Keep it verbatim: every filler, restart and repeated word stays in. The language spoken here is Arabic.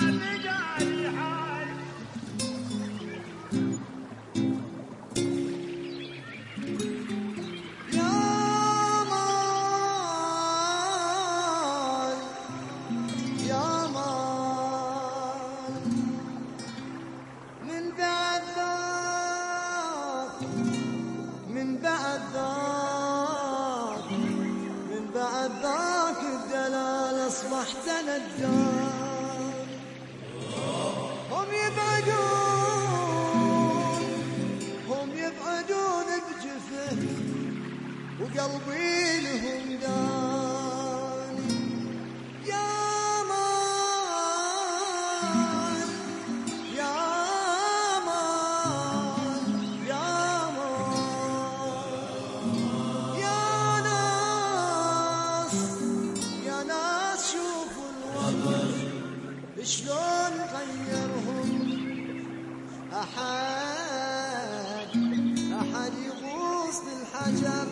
من بعد ذاك من بعد ذاك الدلال أصبحت أنا الدار. هم يبعدون هم يبعدون بجفه وقلبي لهم داني. يا مان يا مان يا مان يا ناس يا ناس شوفوا الوضع شلون غيرهم. أحد أحد يغوص بالحجر